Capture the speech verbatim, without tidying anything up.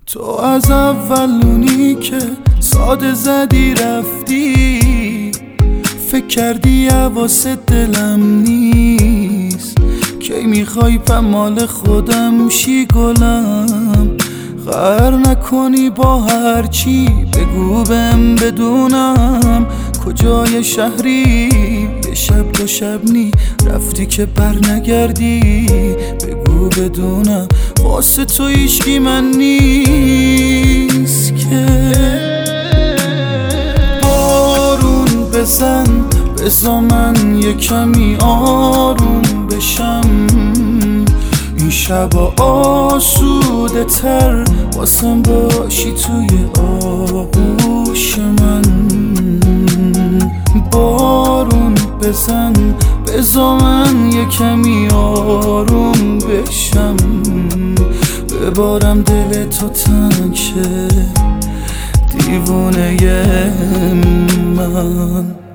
تو از اولونی که ساده زدی رفتی، فکر کردی حواست دلم نیست. کی میخوای پمال خودم شی گلم، قهر نکنی با هرچی بگو بهم بدونم. کجای شهری یه شب دو شب نی رفتی که بر نگردی، بگو بدونم واسه تو هیچکی من نیست که. بارون بزن بزا من یه کمی آروم بشم، این شبا آسوده تر واسم باشی توی آغوش من. بارون بزن بزا من یه کمی آروم بشم، ببارم دل تو تنگ شه دیوونه من.